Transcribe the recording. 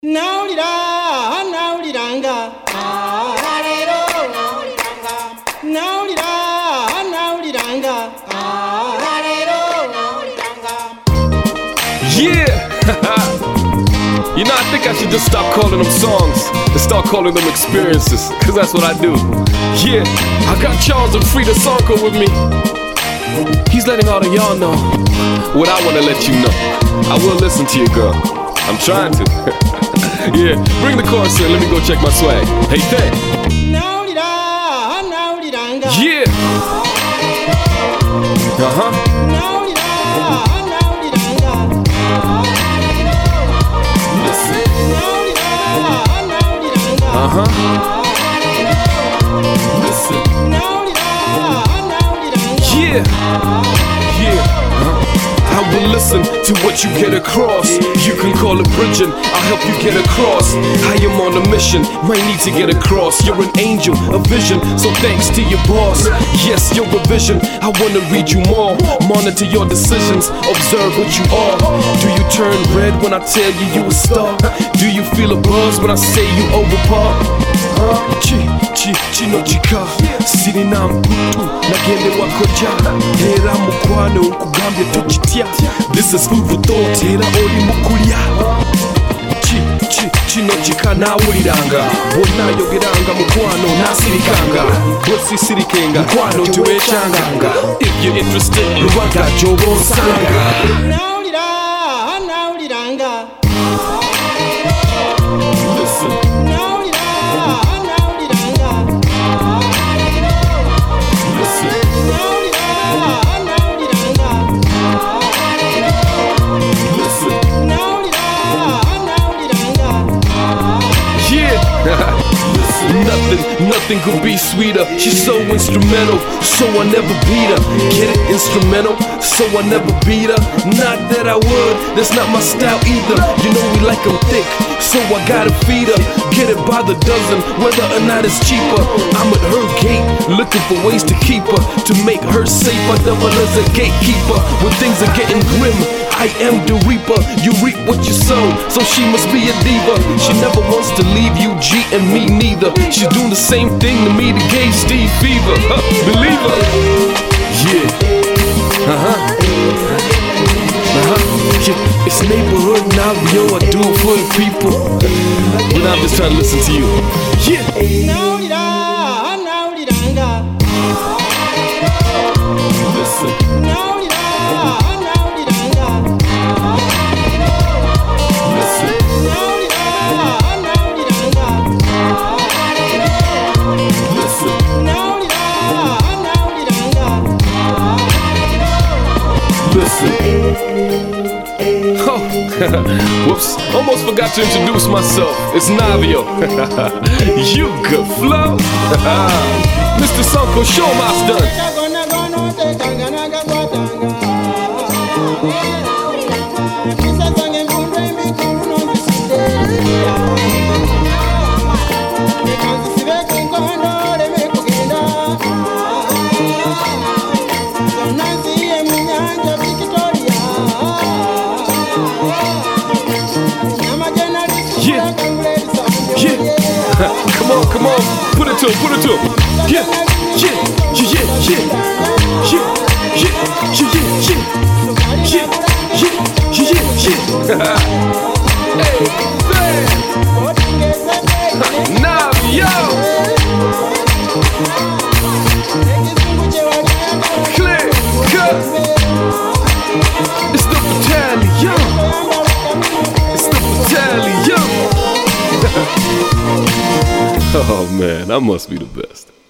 Nauliranga, rero, nauliranga, rero. Yeah! You know, I think I should just stop calling them songs and start calling them experiences, cause that's what I do. Yeah, I got Charles and Frida Sanko with me. He's letting all of y'all know what I wanna let you know. I will listen to you, girl. I'm trying to. Yeah, bring the chorus in, let me go check my swag. Hey, thanks. Yeah! Uh-huh. Listen. Uh-huh. Listen. Yeah. Yeah. I will listen to what you get across. You can call it bridging, I'll help you get across. I am on a mission, might need to get across. You're an angel, a vision, so thanks to your boss. Yes, you're a vision, I wanna read you more. Monitor your decisions, observe what you are. Do you turn red when I tell you a star? Do you feel a buzz when I say you over par? Chino chika siri na mputu nagende wakoja hera mukwano nkugambye tochitya. This is food for thought, hera oli mukulya. Chino chika nawuliranga bonna yogeranga mukwano nasirikanga bwesisirikenga mukwano tewechanganga. If you're interested lubaga joba osanga. Nauliranga. Listen. Nothing could be sweeter. She's so instrumental, so I never beat her. Get it? Instrumental, so I never beat her. Not that I would, that's not my style either. You know we like them thick, so I gotta feed her. Get it by the dozen, whether or not it's cheaper. I'm at her gate, looking for ways to keep her, to make her safe. I double as a gatekeeper. When things are getting grim, I am the reaper. You reap what you sow, so she must be a diva. She never wants to leave you, G, and me neither. She's doing the same thing to me that gave Steve fever. Believe her. Yeah. Yeah. It's neighborhood now, yo, I do it for the people. But I'm just trying to listen to you. Yeah. Listen. Oh, whoops, almost forgot to introduce myself. It's Navio. You good flow. Mr. Sanko, show him how it's done. Come on, put it to him, Yeah, yeah, yeah, yeah, yeah, yeah, yeah, yeah, yeah, yeah. Hey, man. Navio. Clear, cut. It's the battalion. It's the battalion. Oh man, I must be the best.